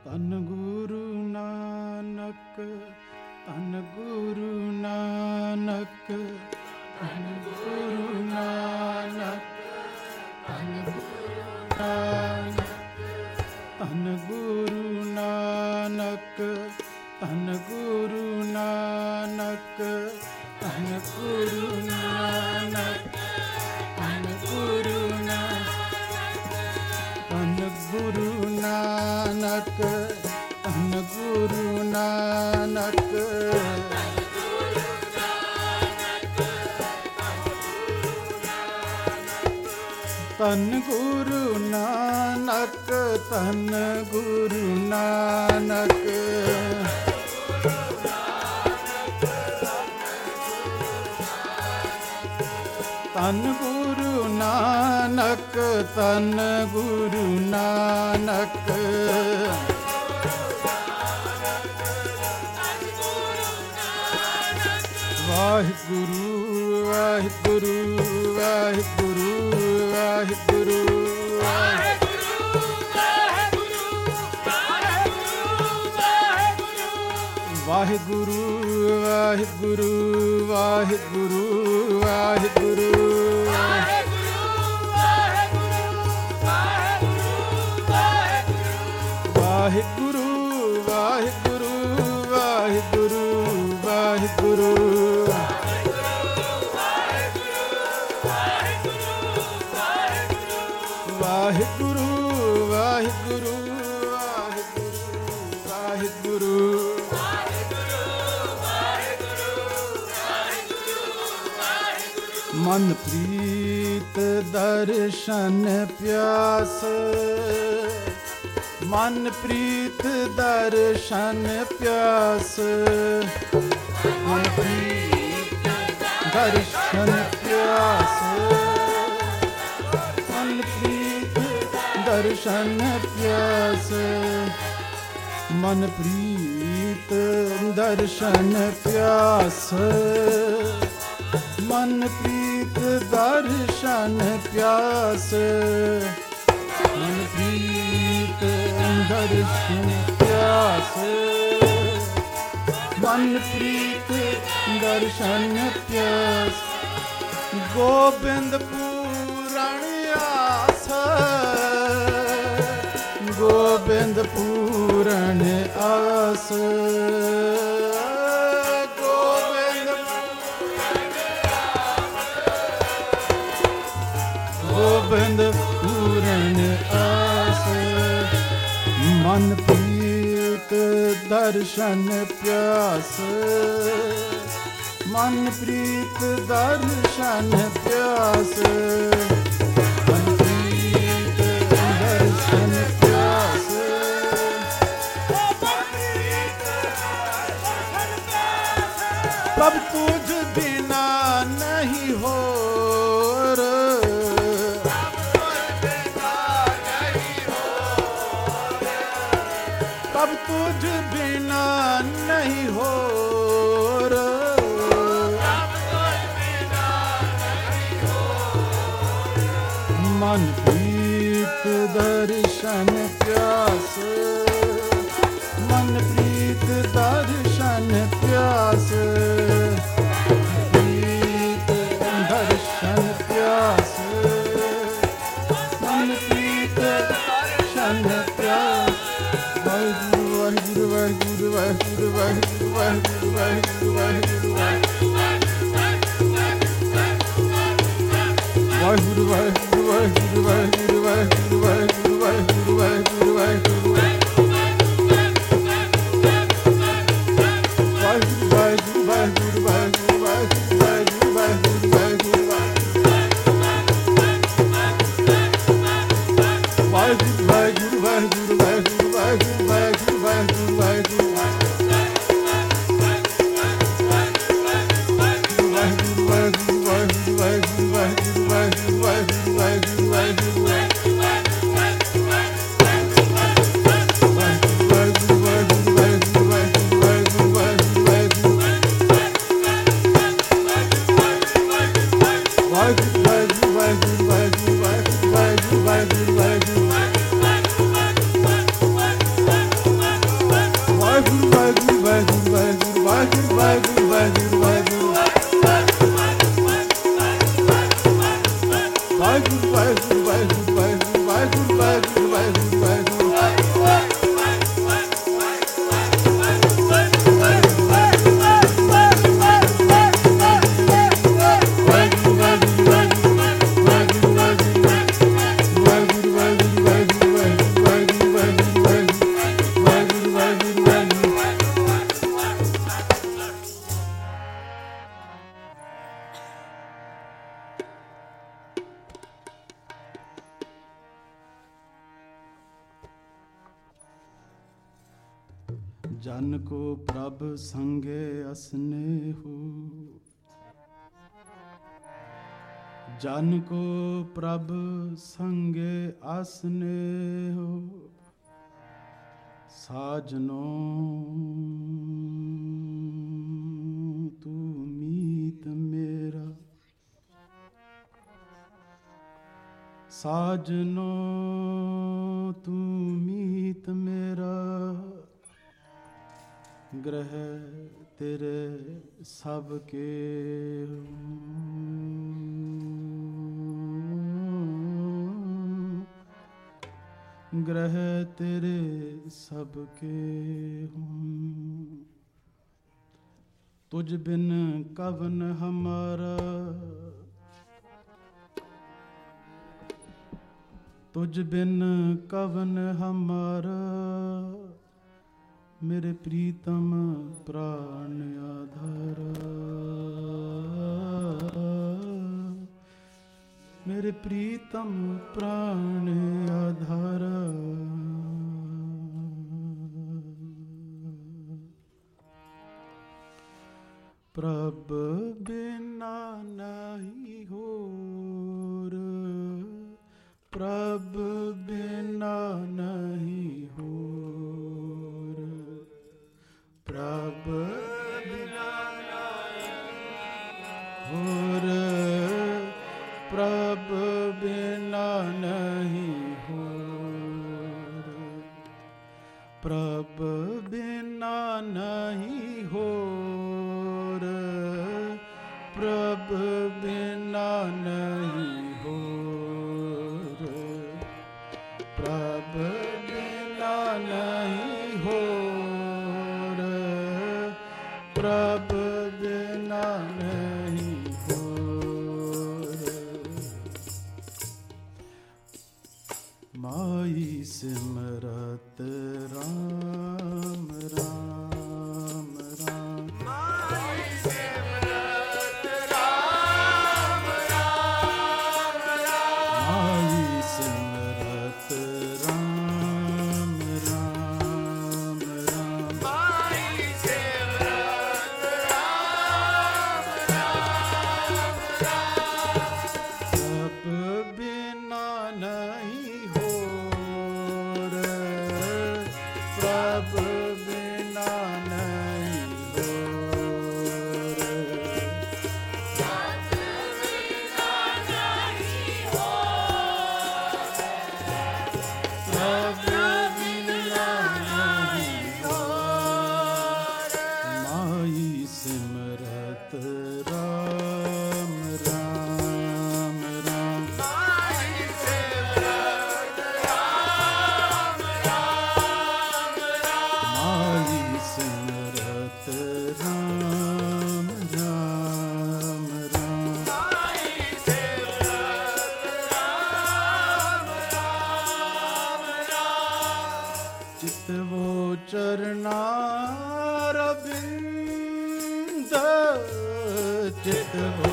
ਧੰਨ ਗੁਰੂ ਨਾਨਕ, ਧੰਨ ਗੁਰੂ ਨਾਨਕ, ਧੰਨ ਗੁਰੂ ਨਾਨਕ, ਧੰਨ ਗੁਰੂ ਨਾਨਕ, ਧੰਨ ਗੁਰੂ ਨਾਨਕ, ਧੰਨ ਗੁਰੂ ਨਾਨਕ, ਧੰਨ ਗੁਰੂ ਨਾਨਕ, ਧੰਨ ਗੁਰੂ ਨਾਨਕ, ਧੰਨ ਗੁਰੂ ਨਾਨਕ, ਧੰਨ ਗੁਰੂ ਨਾਨਕ, ਧੰਨ ਗੁਰੂ ਨਾਨਕ, ਧੰਨ ਗੁਰੂ ਨਾਨਕ, ਧੰਨ ਗੁਰੂ ਨਾਨਕ, ਧੰਨ ਗੁਰੂ ਨਾਨਕ, ਵਾਹਿਗੁਰੂ ਵਾਹਿਗੁਰੂ ਵਾਹਿਗੁਰੂ ਵਾਹਿਗੁਰੂ ਵਾਹਿਗੁਰੂ ਵਾਹਿਗੁਰੂ ਵਾਹਿਗੁਰੂ ਵਾਹਿਗੁਰੂ ਵਾਹਿਗੁਰੂ ਵਾਹਿਗੁਰੂ ਵਾਹਿਗੁਰੂ ਵਾਹਿਗੁਰੂ ਵਾਹਿਗੁਰੂ ਵਾਹਿਗੁਰੂ ਵਾਹਿਗੁਰੂ ਮਨ ਪ੍ਰੀਤ ਦਰਸ਼ਨ ਪਿਆਸ, ਮਨ ਪ੍ਰੀਤ ਦਰਸ਼ਨ ਪਿਆਸ, ਮਨ ਪ੍ਰੀਤ ਦਰਸ਼ਨ ਪਿਆਸ, ਮਨ ਪ੍ਰੀਤ ਦਰਸ਼ਨ ਪਿਆਸ, ਮਨ ਪ੍ਰੀਤ ਦਰਸ਼ਨ ਪਿਆਸ, ਮਨ ਪ੍ਰੀਤ ਦਰਸ਼ਨ ਪਿਆਸ, ਮਨ ਪ੍ਰੀਤ ਦਰਸ਼ਨ ਪਿਆਸ, ਮਨ ਪ੍ਰੀਤ ਦਰਸ਼ਨ ਪਿਆਸ, ਗੋਬਿੰਦ ਪੂਰਨ ਆਸ, ਗੋਬਿੰਦ ਪੂਰਨ ਆਸ, ਗੋਬਿੰਦ ਪੂਰਨ ਆਸ, ਮਨ ਪ੍ਰੀਤ ਦਰਸ਼ਨ ਪਿਆਸ, ਮਨ ਪ੍ਰੀਤ ਦਰਸ਼ਨ ਪਿਆਸ, ਮਨ ਪ੍ਰੀਤ ਦਰਸ਼ਨ ਪਿਆਸ, ਪ੍ਰਭ ਤੁਝ ਬਿਨਾ ਨਹੀਂ ਹੋਰ, ਪ੍ਰਭ ਤੁਝ ਬਿਨਾ ਨਹੀਂ ਹੋਰ, ਮਨ ਪ੍ਰੀਤ ਦਰਸ਼ਨ ਪਿਆਸ, ਮਨ ਪ੍ਰੀਤ ਦਰਸ਼ਨ ਪਿਆਸ, ਪ੍ਰੀਤ ਦਰਸ਼ਨ ਪਿਆਸ, ਮਨ ਪ੍ਰੀਤ ਦਰਸ਼ਨ ਪਿਆਸ, ਵਾਹਿਗੁਰੂ ਵਾਹਿਗੁਰੂ ਵਾਹਿਗੁਰੂ ਵਾਹਿਗੁਰੂ ਵਾਹਿਗੁਰੂ ਵਾਹਿਗੁਰੂ ਵਾਹਿਗੁਰੂ ਵਾਹਿਗੁਰੂ ਵਾਹਿਗੁਰੂ ਵਾਹਿਗੁਰੂ ਵਾਹਿਗੁਰੂ ਵਾਹਿਗੁਰੂ ਵਾਹਿਗੁਰੂ ਵਾਹਿਗੁਰੂ ਵਾਹਿਗੁਰੂ ਵਾਹਿਗੁਰੂ ਵਾਹਿਗੁਰੂ ਵਾਹਿਗੁਰੂ जन को प्रभ संगे असने हो, जन को प्रभ संगे असने हो, साजनो तू मीत मेरा, साजनो तू मीत मेरा, ग्रह तेरे सबके ग्रह तेरे सबके हूँ। तुझ बिन कवन हमारा, तुझ बिन कवन हमारा, मेरे प्रीतम प्राण आधारा, मेरे प्रीतम प्राण आधारा। प्रभ बिना नहीं होर, प्रभ बिना नहीं होर, प्रभ बिना नहीं होर, प्रभ बिना नहीं होर, प्रभ बिना नहीं होर, प्रभ बिना नहीं होर, प्रभ बिना नहीं होर, प्रभ बिना नहीं होर। माई सिमरत राम राम राम, माई सिमरत राम राम राम, माई सिमरत राम राम राम, माई सिमरत राम राम राम। प्रभ बिना नहीं होर, प्रभ बिना नहीं होर, प्रभ बिना नहीं होर, प्रभ बिना नहीं होर। माई सिमरत राम राम राम, माई सिमरत राम राम राम, माई सिमरत राम राम राम, माई सिमरत राम राम राम। चित वो चरणारविंद, चित वो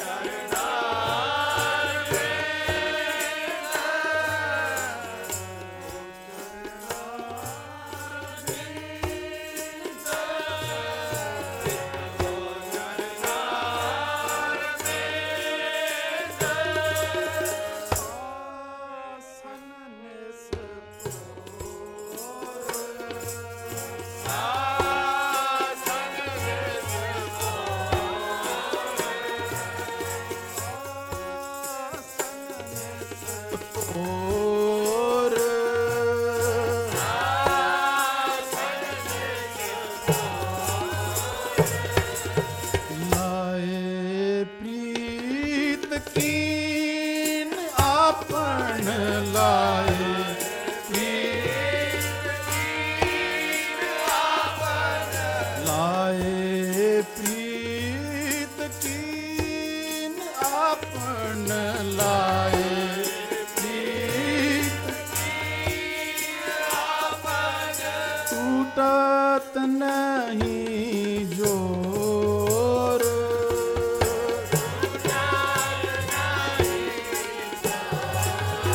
टूटत नहीं जोर,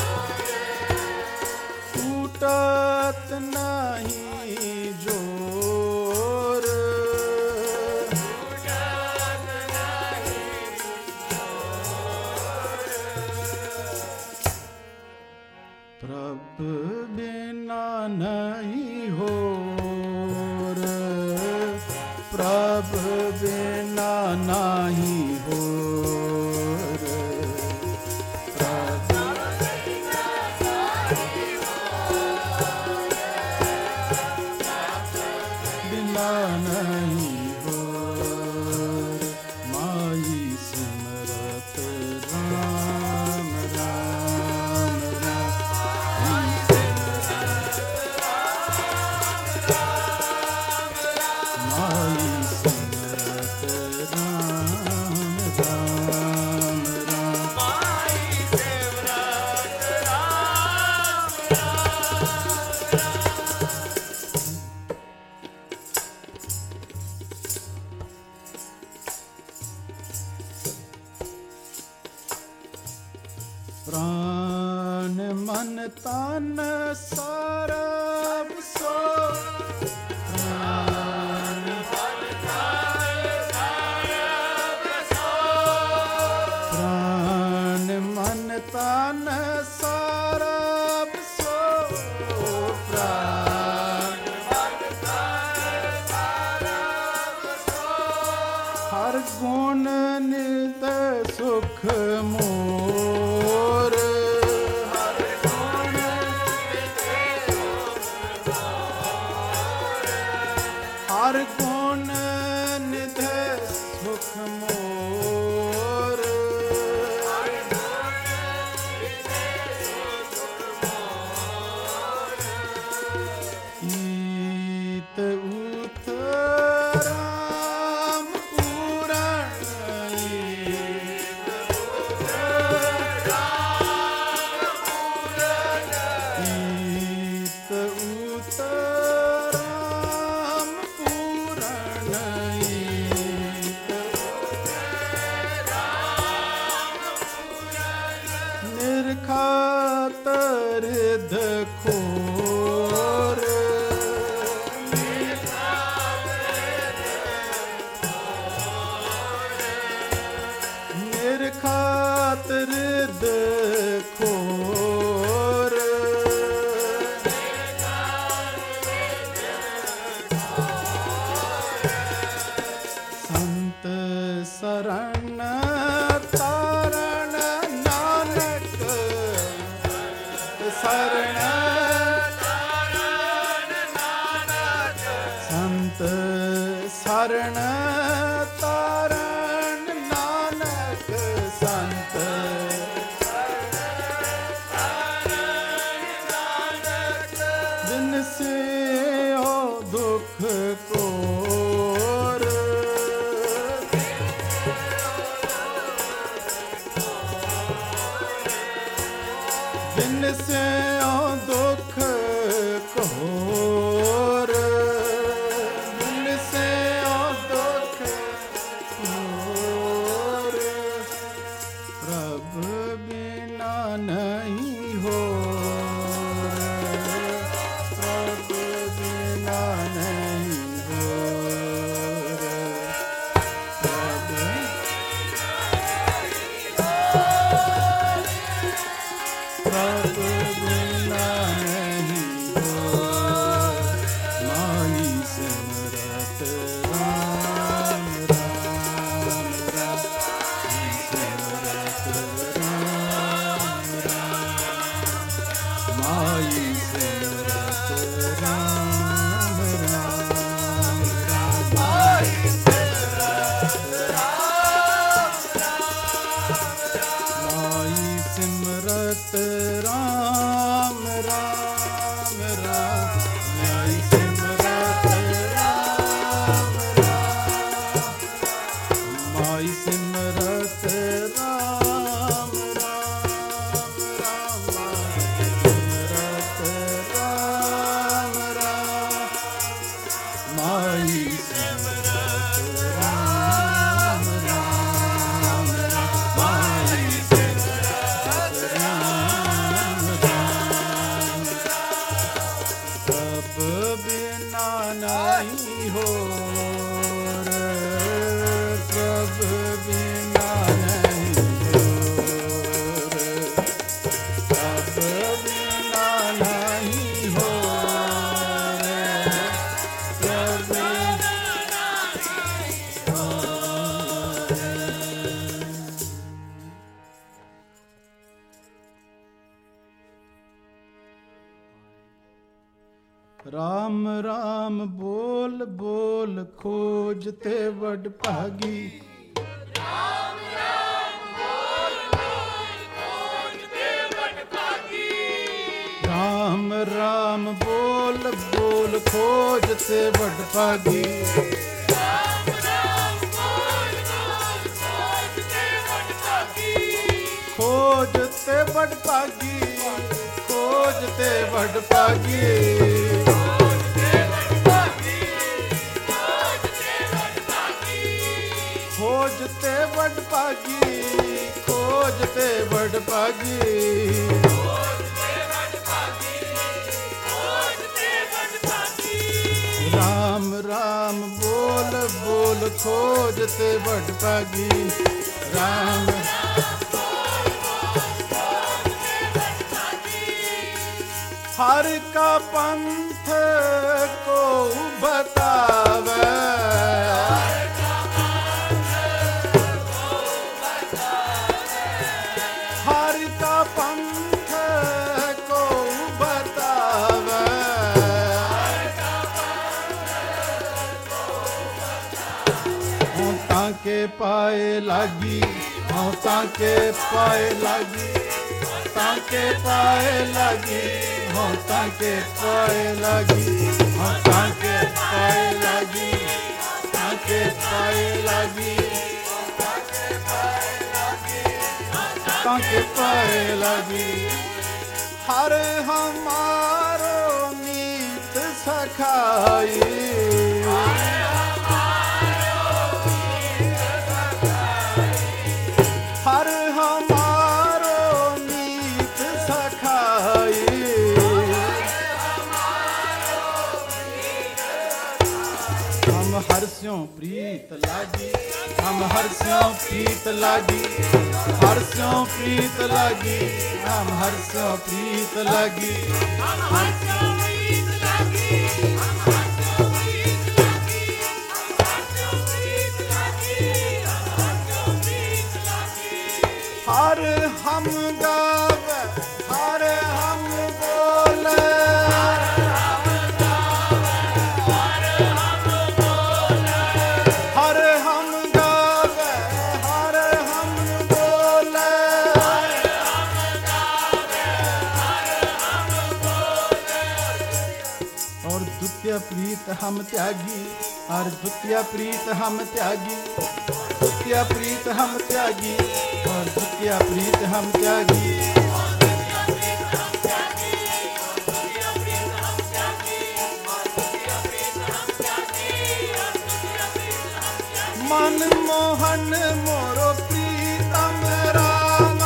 टूटत नहीं जोर, नहीं हो प्रभ बिना नहीं हो प्राण मन तन सरब सो प्राण मन तन सरब सो प्राण हर गुण नित सुख मोर हर गुण निध सुख मोर ईत उत राम पूरण ईत उत निर्खातर खोर निर्खातर खोर संत शरण तारण नानक शरण संत शरण तारण नानक संत दिन से ओ दुख कोर दिन से ओ दुख कोर दिन से ओ दुख कोर प्रभु बिना नहीं हो प्रभु बिना नहीं हो प्रभु बिना नहीं हो माई सिमरत राम राम राम सिमरत राम राम माई सिमरत राम राम राम माई सिमरत राम राम राम माई सिमरत राम राम माई सिमरत राम राम राम माई सिमरत राम राम माई सिमरत राम राम प्रभ बिना नहीं हो प्रभ बिना नहीं हो प्रभ बिना नहीं हो राम राम बोल बोल खोजते वड भागी। राम राम बोल बोल खोजते वड भागी। राम राम बोल बोल खोजते वड भागी। राम राम बोल बोल खोजते वड भागी। खोजते वड भागी, खोजते वड भागी। खोजते वड भागी, खोजते वड भागी। राम राम बोल बोल खोजते वड भागी। राम हर का पंथ को बतावे। हर का पंथ को बतावे। होता के पाए लागी, होता के पाए लागी, ताके पाए लागी, होता के पाए लागी, होता के पाए लागी, ताके पाए लागी, ताके पाए लागी। हर हमारो मीत सखाई। हर हमारो मीत सखाई। हम हर्ष्यों प्रीत लागी, हम हर्ष्यों प्रीत लागी, हर्ष्यों प्रीत लागी, हम हर्ष्यों प्रीत लागी। हर हम गावे, हर हम बोले। हर हम गावे, हर हम बोले। और द्वितीय प्रीत हम त्यागी, और द्वितीय प्रीत हम त्यागी, द्वितीय प्रीत हम त्यागी, और द्वितीय प्रीत हम त्यागी। मन मोहन मोरो प्रीतम राम।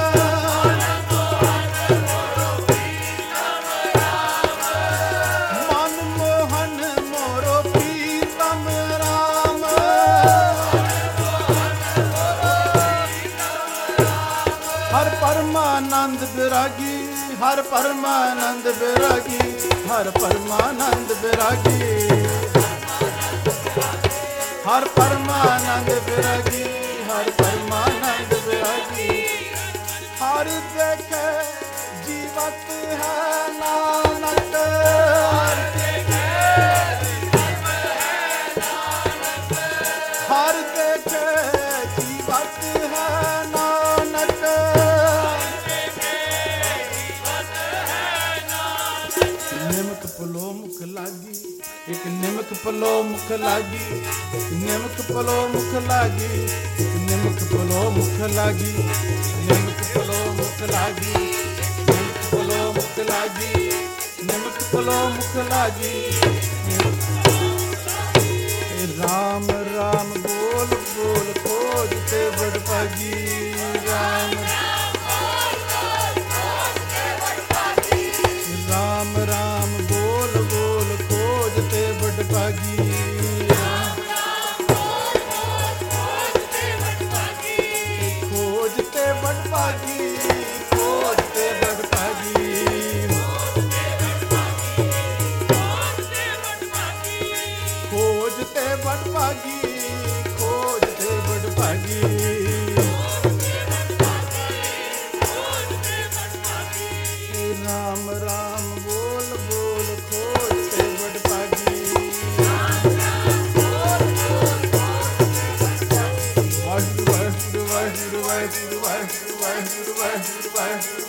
मन मोहन मोरो प्रीतम राम। हर परमानंद विरागी, हर परमानंद विरागी, हर परमानंद विरागी, हर परमानंद विरागी, हर परमानंद विरागी। हर देखे जीवत है नानक। हर देखे जीवत है नानक। निमक पलो मुख लागी, एक निमक पलो मुख लागी, निमक पलो मुख लागी, निमक पलो मुख लागी, निमक पलो मुख लागी, निमक पलो मुख लागी, निमक पलो मुख लागी। राम राम बोल बोल खोजते बड़ पागी। राम राम राम बोल बोल खोजते बड़ पागी। खोजते बड़ पागी, खोजते बड़ पागी। लागी खोज ते बड़ भागी राम राम बोल बोल खोज ते बड़ भागी वाहिगुरु वाहिगुरु वाहिगुरु वाहिगुरु वाहिगुरु वाहिगुरु वाहिगुरु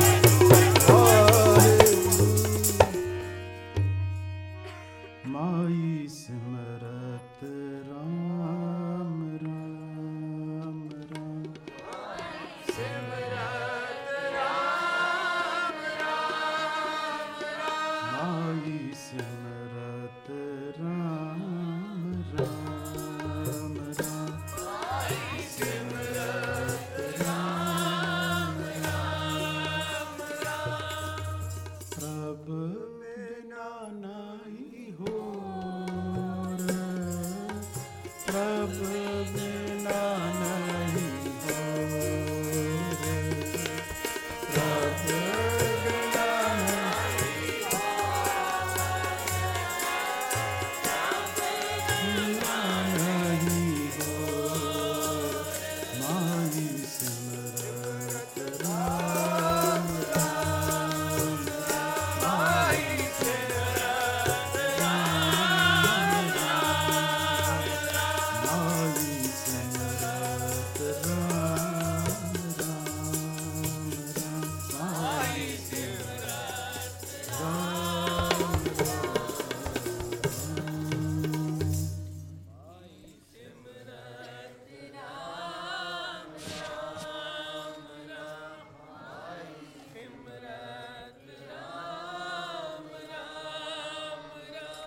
माई